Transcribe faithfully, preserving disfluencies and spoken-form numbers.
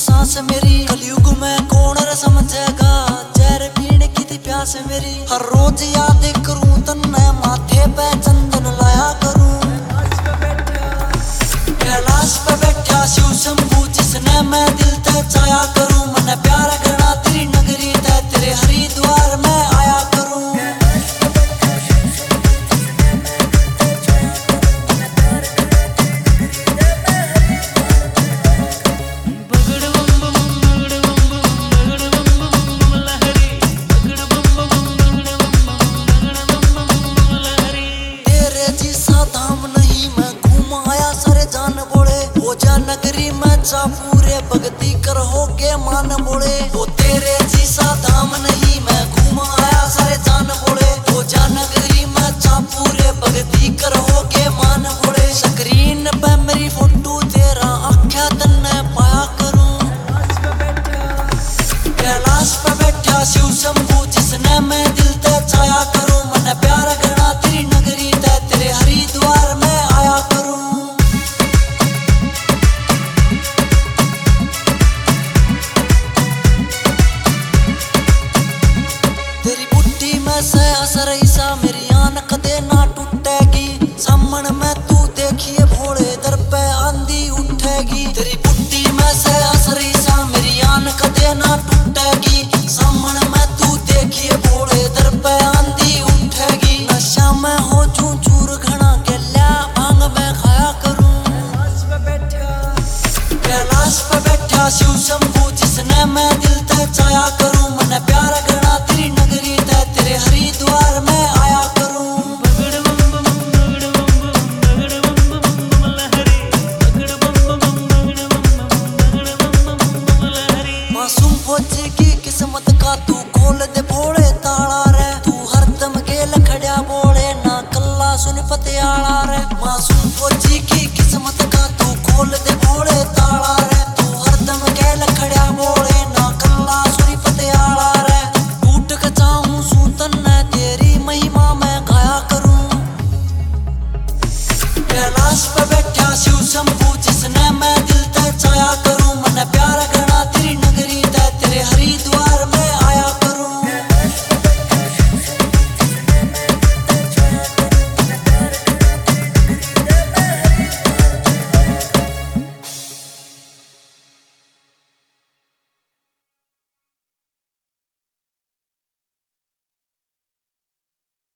सांस मेरी, कलयुग में कौन रे समझेगा, जहर पीने की थी प्यास मेरी। हर रोज याद करूं तन्ने, माथे पे चंदन लाया करूं। कैलाश पे बैठा शिव शंभू, जिसने मैं दिल ते चाया करूं। मन प्यार करना तेरी नगरी ते, तेरे हरिद्वार में आया करूं। नगरी में जा पूरे भक्ति करो के मान बोले, वो तेरे जैसा धाम नहीं मैं घूम आया सारे जान बोले। वो जा नगरी में जा पूरे भक्ति करो के मान बोले। स्क्रीन पे मेरी फोटो तेरा आख्या तन्ने पाया करूं। कैलाश पे बैठा शिव शंभू, जिसने मैं दिल ते चाया करूं। मन प्यार करना तेरी नगरी ते, तेरे हरिद्वार में आया करूं। से असर ईसा मेरी आन कदे ना टूटेगी। सामन में तू देखिए भोले दर पे आंधी उठेगी। तेरी बुट्टी में से असर ईसा मेरी आन कदे ना टूटेगी। सामन में तू देखिए भोले दर पे आंधी उठेगी। नशा में हो चूं चूर घना के ल्या भांग में खाया करूं। कैलाश पे बैठा शिव शंभू, जिसने मैं दिल ते चाया करूं। मन प्यार करना तेरी नगरी ते, तेरे हरिद्वार में आया करूं। मासूम फौजी की किस्मत का तू खोल दे भोले ताला रे। तू हरदम गेल खड़ा बोले ना कल्ला सुन पतियाला रे। मासूम